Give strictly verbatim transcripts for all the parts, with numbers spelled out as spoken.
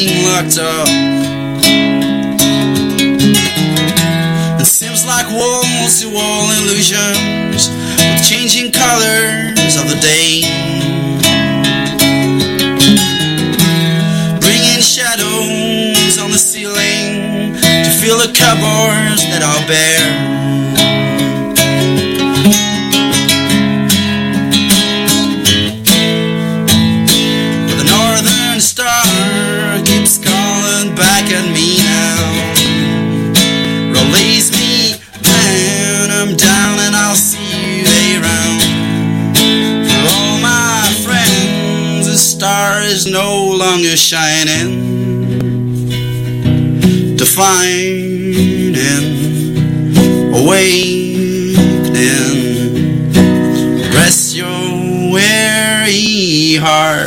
being locked up. It seems like walls to wall illusions with changing colors of the day, bringing shadows on the ceiling to fill the cupboards that are bare. Star keeps calling back at me now. Release me when I'm down, and I'll see you around. For all my friends, the star is no longer shining, defining, awakening. Rest your weary heart.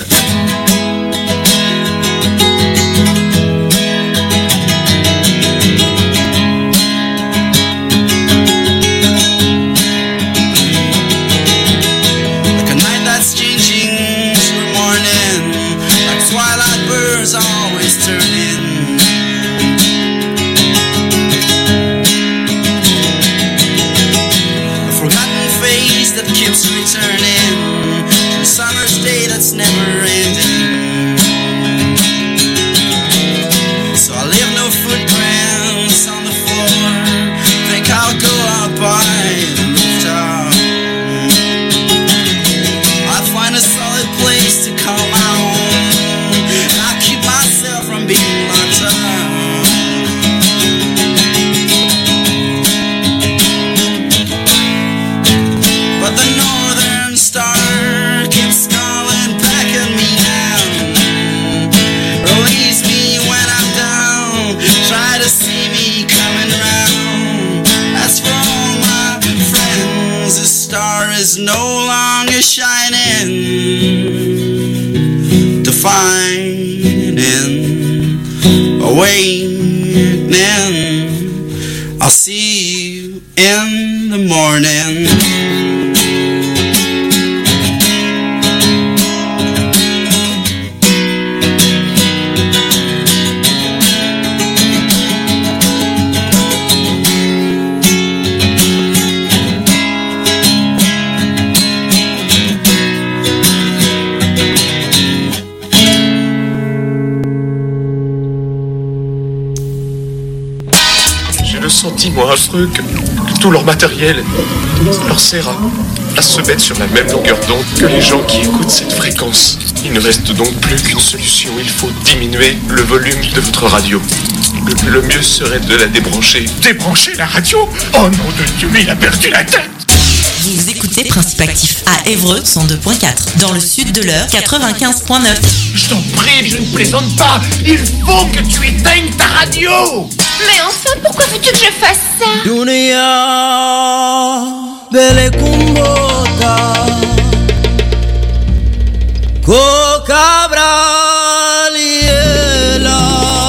Always turning, a forgotten face that keeps returning to a summer's day that's never ending. So I leave no footprints on the floor. Think I'll go out by the rooftop. I'll find a solid place to call my own. From being locked up, but the northern star keeps calling back at me now. Release me when I'm down, try to see me coming round. As for all my friends, the star is no longer shining, defining, awakening. I'll see you in the morning. Sentiment affreux que, que tout leur matériel leur sert à, à se mettre sur la même longueur d'onde que les gens qui écoutent cette fréquence. Il ne reste donc plus qu'une solution, il faut diminuer le volume de votre radio. Le, le mieux serait de la débrancher. Débrancher la radio? Oh nom de Dieu, il a perdu la tête! Vous écoutez Principe Actif à Évreux cent deux point quatre, dans le sud de l'heure quatre-vingt-quinze point neuf. Je t'en prie, je ne plaisante pas, il faut que tu éteignes ta radio! Mais enfin, pourquoi veux-tu que je fasse ça? Dunia Belekumbota Kokabraliela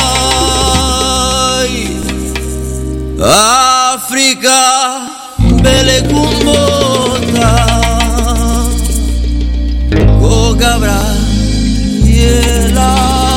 Africa Belekumbota Kokabraliela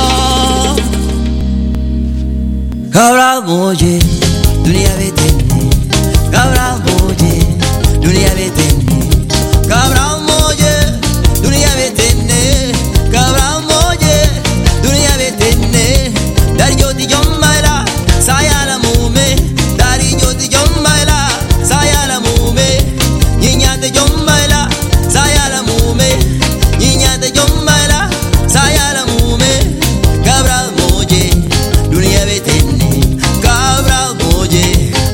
Kabra moje, dunia betene. Kabra moje, dunia betene. Kabra moje, dunia betene. Kabra moje, dunia betene. Dari joti jommaila, saya la mume. Dari joti jommaila, saya la mume. Niña de jommaila, saya la mume. Niña de jommaila, saya la mume. Kabra moje, dunia betene. Kabra moje,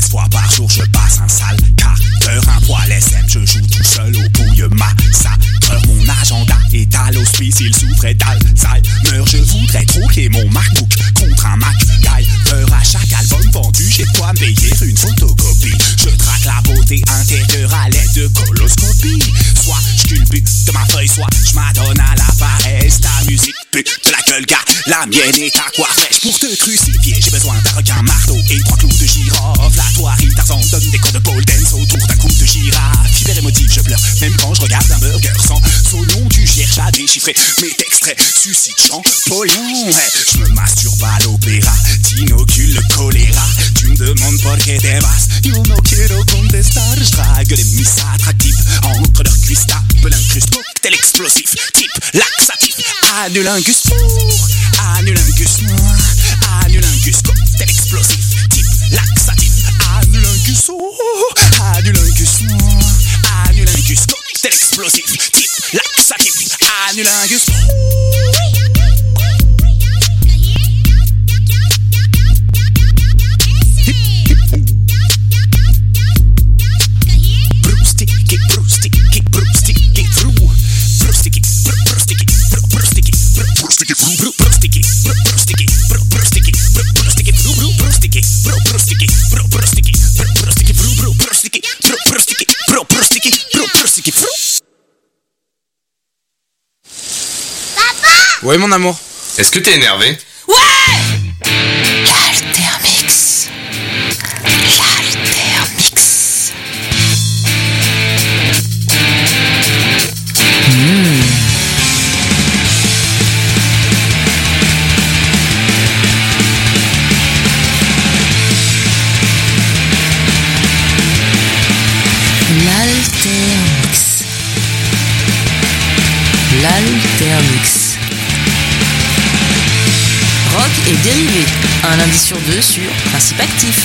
quinze fois par jour je passe un sale quart d'heure, un poil S M, je joue tout seul au bouille massacre. Mon agenda est à l'hospice, il souffrait d'Alzheimer. Je voudrais troquer mon MacBook contre un MacGyver. À chaque album vendu, j'ai de quoi me payer une photocopie. Je traque la beauté intérieure à l'aide de coloscopie. Soit je culbute de ma feuille, soit je m'adonne à la paresse. Ta musique pute de la gueule, gars, la mienne est à quoi fraîche. Pour te crucifier, j'ai besoin d'un requin marteau et trois clous de girofle. La toile, Tarzan donne des cours de pole dance autour d'un coup de girafe. Hyper émotif, je pleure, même quand je regarde un burger sans saumon. Tu cherches à déchiffrer mes extraits, suscite Champollion. Hey, je me masturbe à l'opéra, t'inocules le choléra. Tu me demandes por qué te vas, yo no quiero contestar. Je drague les miss attractifs entre leurs cuisses, tape l'incruste, cocktail explosif, type laxatif. Anulingus pour, anulingus noir, anulingus cocktail explosif, type laxatif. Anulingus oh, anulingus noir, anulingus cocktail explosif, type laxatif. Anulingus Brusticky, brusticky, brusticky, bru Brusticky, brusticky, brusticky, brusticky, bru Brusticky, brusticky, brusticky, brusticky, bru bru Brusticky, brusticky, brusticky, brusticky, bru bru Brusticky, brusticky, brusticky, brusticky, bru. Ouais mon amour. Est-ce que t'es énervé? Ouais. L'Altermix. L'Altermix. Mmh. L'Altermix. L'Altermix. Rock et dérivé, un lundi sur deux sur Principe Actif.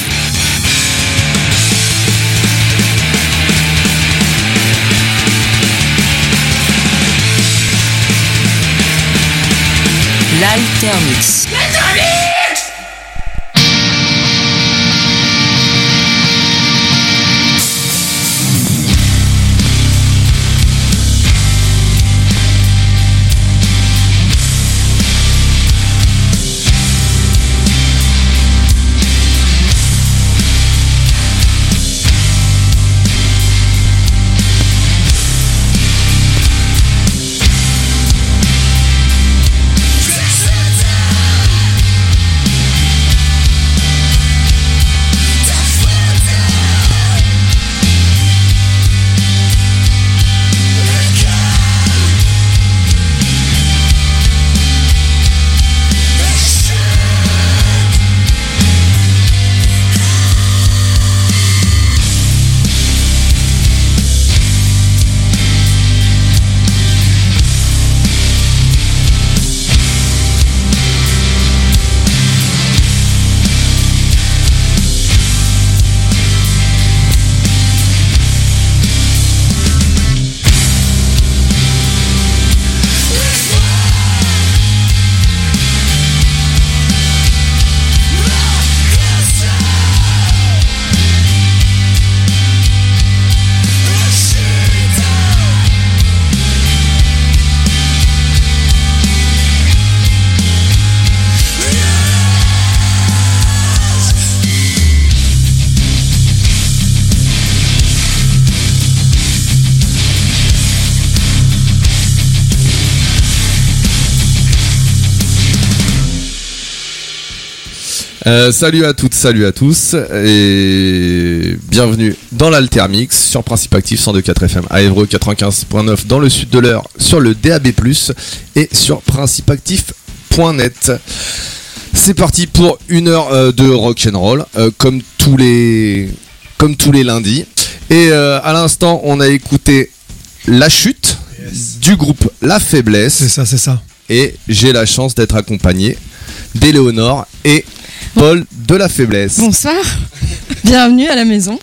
L'Altermix. Euh, salut à toutes, salut à tous et bienvenue dans l'Altermix sur Principe Actif cent deux virgule quatre F M à Évreux, quatre-vingt-quinze virgule neuf dans le sud de l'Eure, sur le D A B plus, et sur principe actif point net. C'est parti pour une heure euh, de rock'n'roll euh, comme tous les comme tous les lundis. Et euh, à l'instant, on a écouté La Chute, yes, du groupe La Faiblesse. C'est ça, c'est ça. Et j'ai la chance d'être accompagné d'Éléonore et Paul de La Faiblesse. Bonsoir, bienvenue à la maison.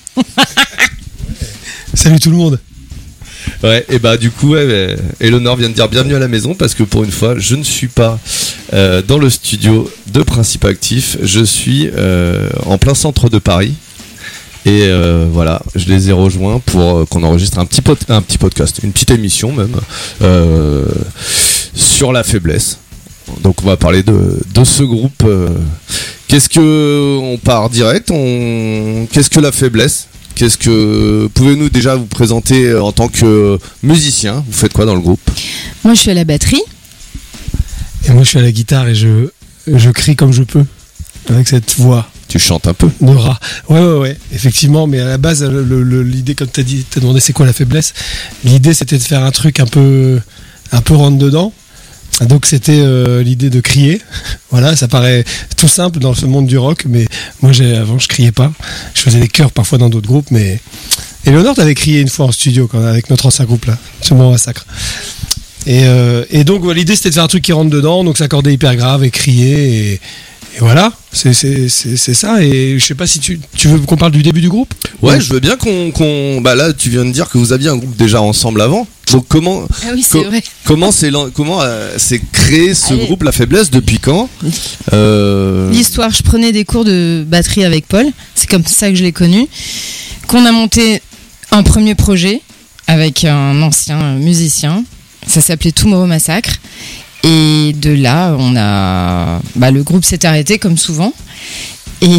Salut tout le monde. Ouais, et bah du coup, ouais, Éléonore vient de dire bienvenue à la maison parce que pour une fois, je ne suis pas euh, dans le studio de Principe Actif. Je suis euh, en plein centre de Paris Et euh, voilà, je les ai rejoints pour euh, qu'on enregistre un petit, pod- un petit podcast, une petite émission même, euh, sur la faiblesse. Donc on va parler de, de ce groupe. Euh, qu'est-ce que on part direct on, Qu'est-ce que la faiblesse Qu'est-ce que pouvez-vous déjà vous présenter en tant que musicien? Vous faites quoi dans le groupe? Moi, je suis à la batterie. Et moi, je suis à la guitare et je, je crie comme je peux avec cette voix. Tu chantes un peu. De rat. Ouais, ouais, ouais, effectivement. Mais à la base, le, le, l'idée, comme tu as dit, tu as demandé c'est quoi la faiblesse. L'idée, c'était de faire un truc un peu, un peu rentre dedans. Donc, c'était euh, l'idée de crier. Voilà, ça paraît tout simple dans ce monde du rock. Mais moi, j'ai, avant, je criais pas. Je faisais des chœurs parfois dans d'autres groupes. Mais Éléonore, t'avais crié une fois en studio quand, avec notre ancien groupe là. C'est mon massacre. Et, euh, et donc, ouais, l'idée, c'était de faire un truc qui rentre dedans. Donc, s'accorder hyper grave et crier. Et. Et voilà, c'est, c'est, c'est, c'est ça. Et je sais pas si tu, tu veux qu'on parle du début du groupe? Ouais, ouais. Je veux bien qu'on, qu'on. Bah là, tu viens de dire que vous aviez un groupe déjà ensemble avant. Donc comment. Ah oui, c'est co- vrai. Comment c'est comment euh, c'est créé ce Allez. groupe La Faiblesse? Depuis quand? euh... L'histoire, je prenais des cours de batterie avec Paul. C'est comme ça que je l'ai connu. Qu'on a monté un premier projet avec un ancien musicien. Ça s'appelait Tomorrow Massacre. Et de là, on a, bah, le groupe s'est arrêté comme souvent. Et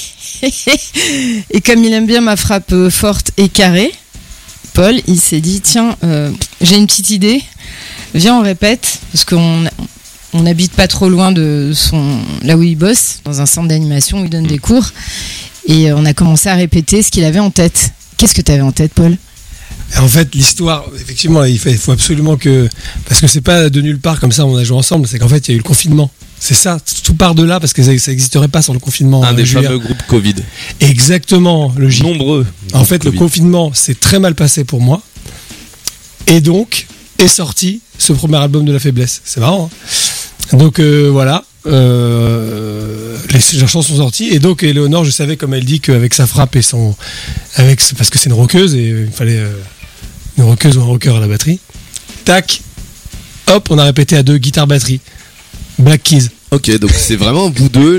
et comme il aime bien ma frappe forte et carrée, Paul, il s'est dit tiens, euh, j'ai une petite idée. Viens, on répète parce qu'on on n'habite pas trop loin de son là où il bosse, dans un centre d'animation où il donne des cours. Et on a commencé à répéter ce qu'il avait en tête. Qu'est-ce que tu avais en tête, Paul? En fait, l'histoire, effectivement, il faut, il faut absolument que. Parce que c'est pas de nulle part comme ça, on a joué ensemble, c'est qu'en fait, il y a eu le confinement. C'est ça, tout part de là, parce que ça n'existerait pas sans le confinement. Un euh, des Julien. fameux groupes Covid. Exactement, le J. Nombreux. En fait, COVID. le confinement s'est très mal passé pour moi. Et donc, est sorti ce premier album de La Faiblesse. C'est marrant. Hein, donc, euh, voilà. Euh, les chansons sont sorties. Et donc, Éléonore, je savais, comme elle dit, qu'avec sa frappe et son. Avec, parce que c'est une rockeuse, et il fallait. Euh, une rockeuse ou un rocker à la batterie. Tac, hop, on a répété à deux, guitare-batterie. Black Keys. Ok, donc c'est vraiment vous deux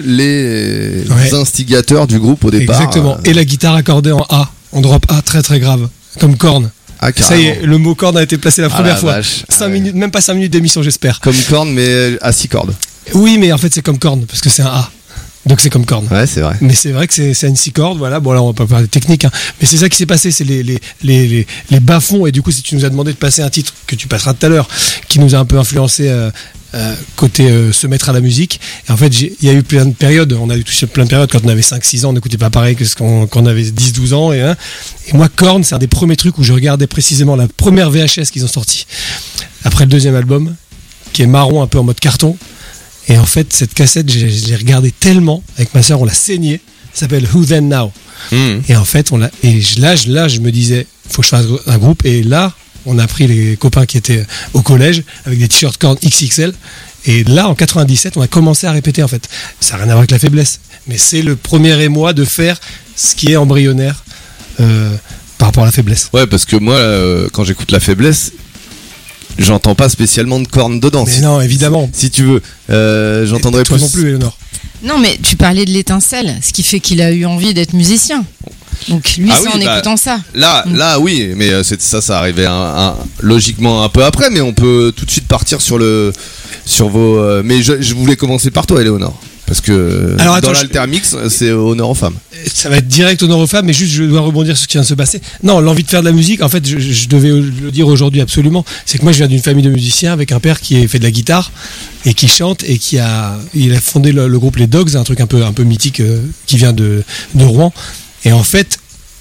les Ouais. instigateurs du groupe au départ. Exactement. Et la guitare accordée en A, en drop A, très très grave, comme corne. Ah, Ça y est, le mot corne a été placé la Ah, première la fois. vache. Cinq Ah ouais. minutes, même pas cinq minutes d'émission, j'espère. Comme corne, mais à six cordes. Oui, mais en fait, c'est comme corne, parce que c'est un A. Donc c'est comme corne. Ouais, c'est vrai. Mais c'est vrai que c'est, c'est une six cordes, voilà. Bon, là, on va pas parler de technique, hein. Mais c'est ça qui s'est passé, c'est les, les, les, les, les bas-fonds. Et du coup, si tu nous as demandé de passer un titre que tu passeras tout à l'heure, qui nous a un peu influencé euh, euh, côté euh, se mettre à la musique. Et en fait, il y a eu plein de périodes. On a eu touché plein de périodes. Quand on avait cinq six ans, on n'écoutait pas pareil que ce qu'on, quand on avait dix douze ans. Et, hein. Et moi, Korn, c'est un des premiers trucs où je regardais précisément la première V H S qu'ils ont sorti. Après le deuxième album, qui est marron, un peu en mode carton. Et en fait, cette cassette, j'ai, j'ai regardé tellement avec ma sœur, on l'a saignée. Ça s'appelle Who Then Now. Mmh. Et en fait, on l'a. Et je- là, je, là, je me disais, faut que je fasse un groupe. Et là, on a pris les copains qui étaient au collège avec des t-shirts Korn X X L. Et là, en quatre-vingt-dix-sept, on a commencé à répéter en fait. Ça n'a rien à voir avec la faiblesse, mais c'est le premier émoi de faire ce qui est embryonnaire euh, par rapport à la faiblesse. Ouais, parce que moi, euh, quand j'écoute La Faiblesse, j'entends pas spécialement de cornes dedans. Mais si, non, évidemment. si tu veux, euh, j'entendrais Toi plus. non plus, Éléonore. Non, mais tu parlais de l'étincelle, ce qui fait qu'il a eu envie d'être musicien. Donc lui, Ah c'est oui, en bah, écoutant ça. Là, Mm. là, oui, mais euh, c'est, ça, ça arrivait un, un- logiquement un peu après, mais on peut tout de suite partir sur le, sur vos. euh, mais je, je voulais commencer par toi, Éléonore, parce que Alors, dans attends, je- l'Altermix, c'est honneur aux femmes. Ça va être direct honneur aux femmes, mais juste je dois rebondir sur ce qui vient de se passer. Non, l'envie de faire de la musique, en fait, je, je devais le dire aujourd'hui absolument. C'est que moi, je viens d'une famille de musiciens avec un père qui fait de la guitare et qui chante et qui a, il a fondé le, le groupe Les Dogs, un truc un peu, un peu mythique euh, qui vient de, de Rouen. Et en fait,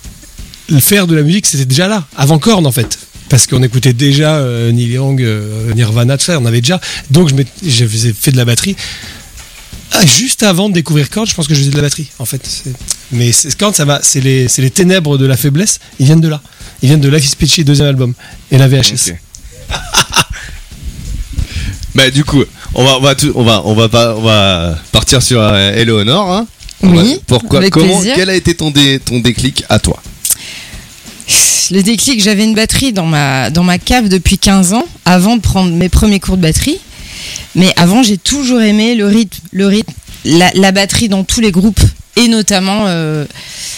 le faire de la musique, c'était déjà là, avant Korn en fait. Parce qu'on écoutait déjà euh, Neil Young, euh, Nirvana, tout ça, on avait déjà. Donc je, m'étais- je faisais fait de la batterie. Ah, juste avant de découvrir Korn, je pense que je faisais de la batterie, en fait. C'est- Mais c'est, Korn, ça va, c'est les, c'est les ténèbres de la faiblesse. Ils viennent de là. Ils viennent de Life is Peachy, deuxième album, et la V H S. Ok. Bah du coup, on va, on va, tout- on va, on va pas, on va partir sur euh, Éléonore. Hein. On Oui, va- Pourquoi avec Comment plaisir. Quel a été ton, dé, ton déclic à toi? Le déclic, j'avais une batterie dans ma, dans ma cave depuis quinze ans, avant de prendre mes premiers cours de batterie. Mais avant, j'ai toujours aimé le rythme, le rythme, la, la batterie dans tous les groupes, et notamment euh,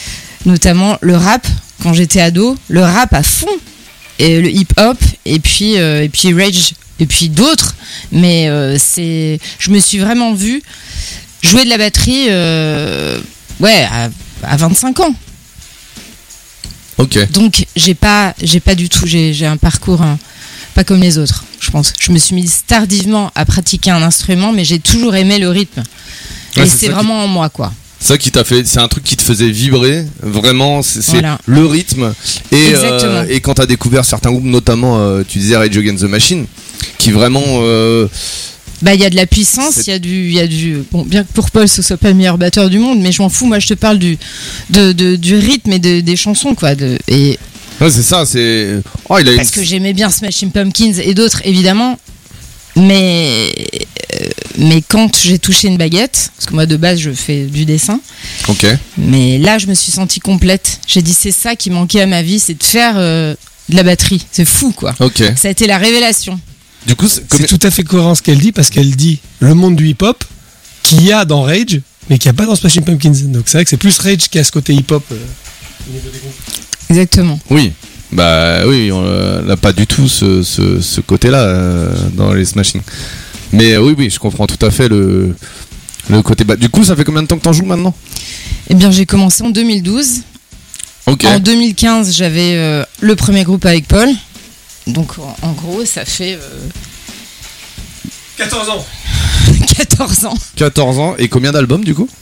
notamment le rap quand j'étais ado, le rap à fond, et le hip-hop, et puis, euh, et puis Rage, et puis d'autres. Mais euh, c'est, je me suis vraiment vue jouer de la batterie euh, ouais, à, à vingt-cinq ans. Ok. Donc j'ai pas, j'ai pas du tout, j'ai, j'ai un parcours hein, pas comme les autres, je pense. Je me suis mise tardivement à pratiquer un instrument, mais j'ai toujours aimé le rythme. Ouais, et c'est c'est ça vraiment en moi, quoi. C'est ça qui t'a fait, c'est un truc qui te faisait vibrer, vraiment, c'est, c'est Voilà. le rythme. Et, Exactement. euh, et quand t'as découvert certains groupes, notamment, euh, tu disais Rage Against the Machine, qui vraiment. Euh, Bah, il y a de la puissance, il y a du, il y a du, bon, bien que pour Paul ce soit pas le meilleur batteur du monde, mais je m'en fous, moi je te parle du, de, de, du rythme et de, des chansons, quoi, de, et. Ouais, c'est ça, c'est. Oh, il a Parce une... que j'aimais bien Smashing Pumpkins et d'autres, évidemment. Mais, euh, mais quand j'ai touché une baguette, parce que moi de base je fais du dessin, Ok. mais là je me suis sentie complète. J'ai dit c'est ça qui manquait à ma vie, c'est de faire euh, de la batterie. C'est fou, quoi. Ok. Ça a été la révélation. Du coup, c'est, comme... C'est tout à fait cohérent ce qu'elle dit, parce qu'elle dit le monde du hip-hop qu'il y a dans Rage, mais qu'il n'y a pas dans Smashing Pumpkins. Donc c'est vrai que c'est plus Rage qui a ce côté hip-hop. euh, au niveau des groupes. Exactement. Oui. Bah oui, on n'a pas du tout ce, ce, ce côté-là euh, dans les Smashing. Mais euh, oui, oui, je comprends tout à fait le, le côté. Bah, du coup, ça fait combien de temps que t'en joues maintenant? Eh bien, j'ai commencé en deux mille douze. Ok. En deux mille quinze, j'avais euh, le premier groupe avec Paul. Donc, en, en gros, ça fait euh, quatorze ans. quatorze ans. quatorze ans. Et combien d'albums du coup?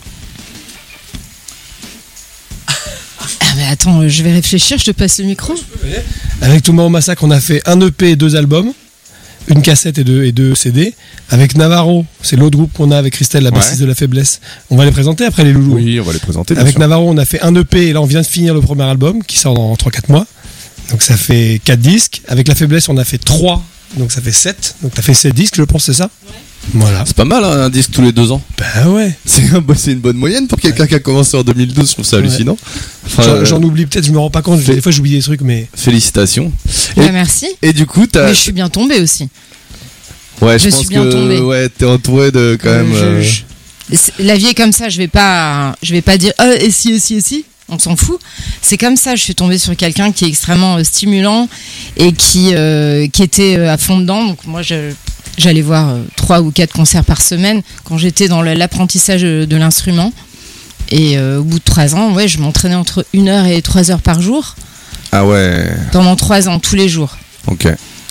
Ah, mais attends, je vais réfléchir, je te passe le micro. Avec Tomorrow Massacre, on a fait un E P et deux albums, une cassette et deux, et deux C D. Avec Navarro, c'est l'autre groupe qu'on a avec Christelle, la bassiste Ouais. de La Faiblesse. On va les présenter après les loulous. Oui, on va les présenter. bien Avec sûr. Navarro, on a fait un E P et là on vient de finir le premier album qui sort dans trois quatre mois. Donc ça fait quatre disques. Avec La Faiblesse, on a fait trois, donc ça fait sept. Donc t'as fait sept disques, je pense, c'est ça? Voilà. C'est pas mal, hein, un disque tous les deux ans. Bah ouais. C'est, un- c'est une bonne moyenne pour quelqu'un qui a commencé en deux mille douze, je trouve ça Ouais. hallucinant. Enfin, J'en, euh, j'en oublie peut-être, je me rends pas compte. fait- Des fois j'oublie des trucs, mais. Félicitations. Ouais, Et- merci. Et du coup, t'as. Mais je suis bien tombée aussi. Ouais, je, je pense suis bien que tombée. ouais, t'es entouré de quand même. Euh, euh, je- je- c'est- La vie est comme ça, je vais pas, je vais pas dire ah, et si, et si, et si. On s'en fout. C'est comme ça, je suis tombée sur quelqu'un qui est extrêmement euh, stimulant et qui, euh, qui était euh, à fond dedans. Donc moi, je, j'allais voir euh, trois ou quatre concerts par semaine quand j'étais dans le- l'apprentissage de, de l'instrument. Et euh, au bout de trois ans, ouais, je m'entraînais entre une heure et trois heures par jour Ah ouais. pendant trois ans, tous les jours. Ok.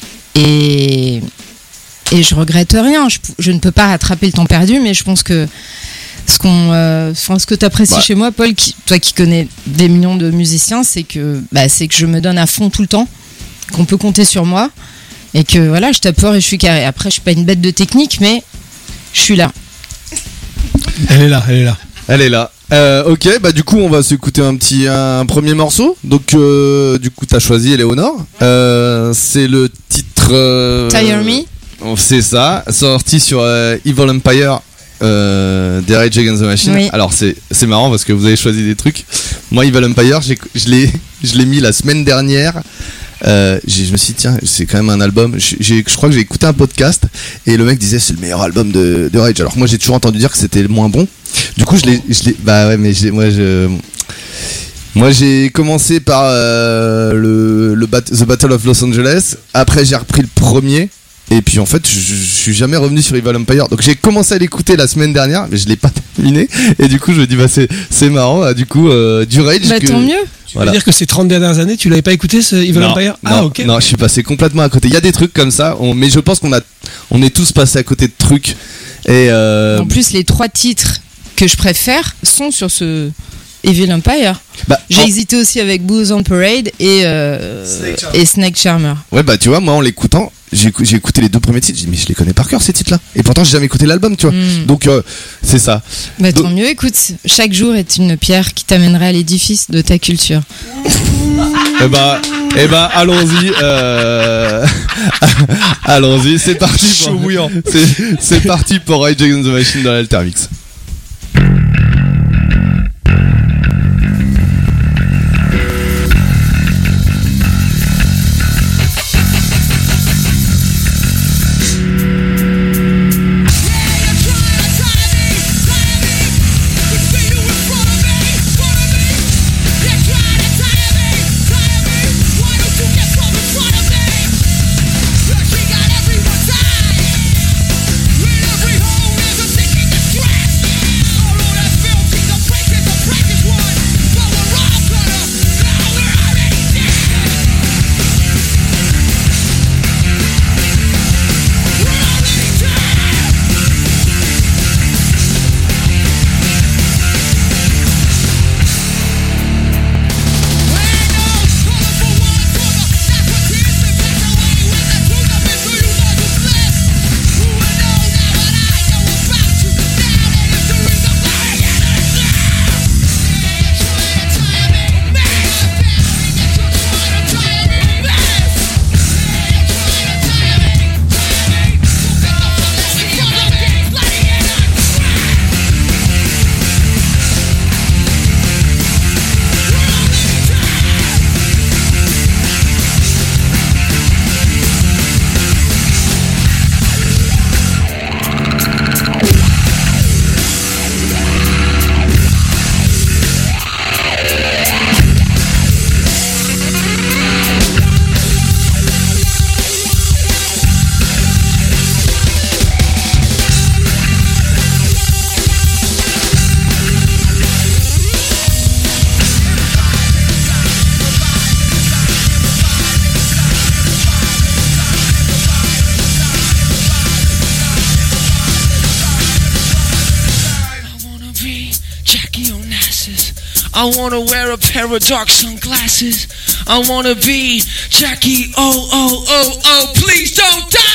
Et, et je regrette rien. Je, je ne peux pas rattraper le temps perdu, mais je pense que ce qu'on, euh, enfin, ce que tu apprécies Bah. chez moi, Paul, qui, toi qui connais des millions de musiciens, c'est que, bah, c'est que je me donne à fond tout le temps, qu'on peut compter sur moi, et que voilà, je tape fort et je suis carré. Après, je suis pas une bête de technique, mais je suis là. Elle est là, elle est là. Elle est là. Euh, ok, bah du coup on va s'écouter un petit un premier morceau. Donc euh, du coup t'as choisi Eleonore. Euh, c'est le titre. Euh, Tire Me. C'est ça, sorti sur euh, Evil Empire. Euh, des Rage Against the Machine. Oui. Alors c'est c'est marrant parce que vous avez choisi des trucs. Moi Evil Empire, j'ai, je l'ai je l'ai mis la semaine dernière. Euh, j'ai, je me suis dit tiens c'est quand même un album. J'ai, j'ai- je crois que j'ai écouté un podcast et le mec disait c'est le meilleur album de, de Rage. Alors que moi j'ai toujours entendu dire que c'était le moins bon. Du coup je l'ai je l'ai bah ouais mais j'ai, moi je moi j'ai commencé par euh, le, le bat- The Battle of Los Angeles. Après j'ai repris le premier. Et puis en fait, je, je suis jamais revenu sur Evil Empire. Donc j'ai commencé à l'écouter la semaine dernière, mais je l'ai pas terminé. Et du coup, je me dis bah c'est c'est marrant. Ah, du coup, euh, du Rage. Bah, que- tant mieux. Tu Voilà. veux dire que ces trente dernières années, tu l'avais pas écouté ce Evil non, Empire? non, Ah ok. non, je suis passé complètement à côté. Il y a des trucs comme ça, on- mais je pense qu'on a, on est tous passés à côté de trucs. Et euh, En plus, les trois titres que je préfère sont sur ce Evil Empire. bah, J'ai en- hésité aussi avec Booze on Parade et, euh, Snake Charmer. et Snake Charmer. ouais bah tu vois, moi en l'écoutant, j'ai, écou- j'ai écouté les deux premiers titres. J'ai dit mais je les connais par cœur ces titres-là. Et pourtant j'ai jamais écouté l'album, tu vois. Mm. Donc euh, c'est ça. Bah, Donc- tant mieux, écoute, chaque jour est une pierre qui t'amènera à l'édifice de ta culture. Eh bah, eh bah, allons-y, euh... allons-y, c'est parti. Pour... Chaud bouillant. C'est, c'est parti pour Rage Against the Machine dans l'Altermix. Continue in front of me, front of me. Can't I wanna wear a pair of dark sunglasses. I wanna be Jackie. Oh, oh, oh, oh, please don't die.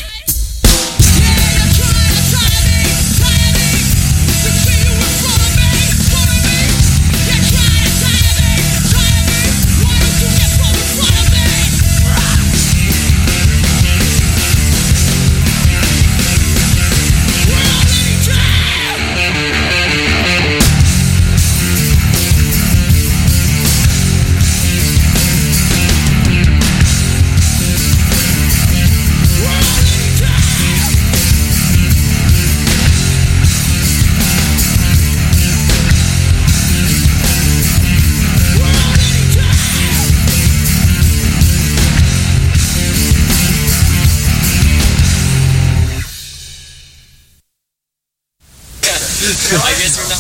I guess you're not.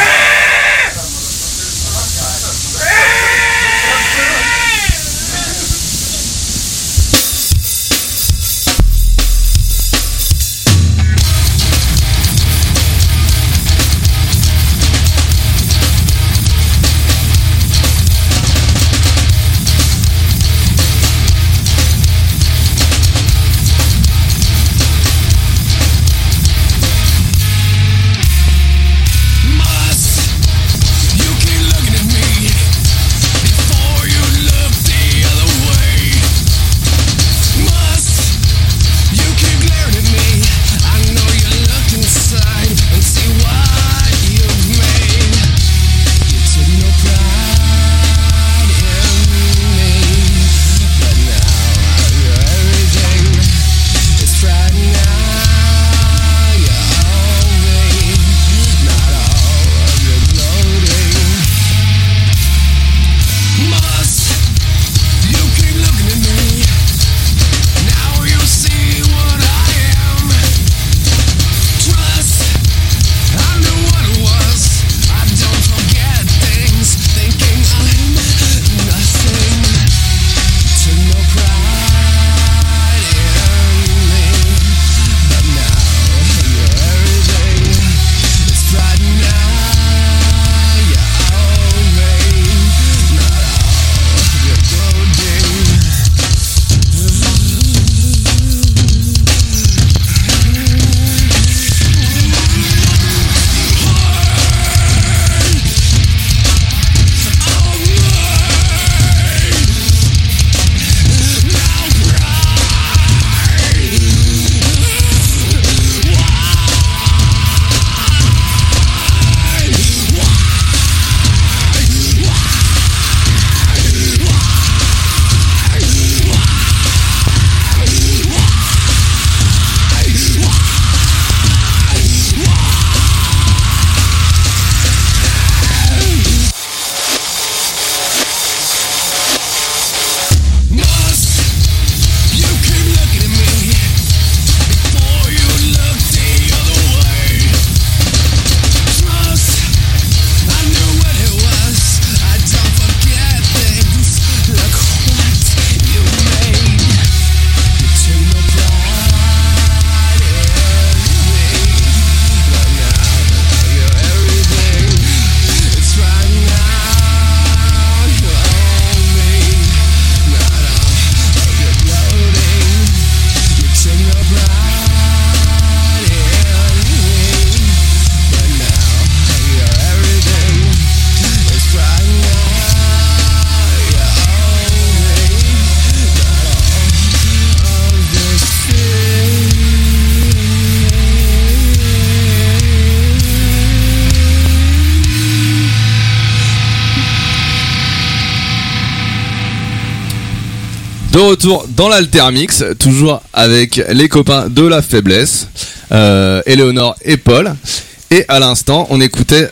De retour dans l'Altermix, toujours avec les copains de la faiblesse, euh, Éléonore et Paul. Et à l'instant, on écoutait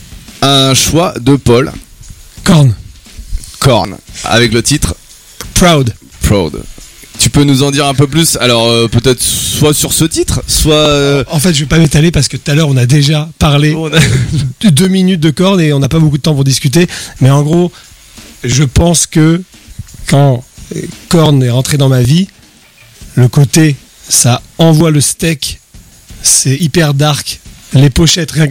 un choix de Paul. Korn. Korn, avec le titre Proud. Proud. Tu peux nous en dire un peu plus? Alors euh, peut-être soit sur ce titre, soit... Euh... En fait, je vais pas m'étaler parce que tout à l'heure, on a déjà parlé On a... de deux minutes de Korn et on n'a pas beaucoup de temps pour discuter. Mais en gros, je pense que quand Korn est rentré dans ma vie, le côté ça envoie le steak, c'est hyper dark, les pochettes, rien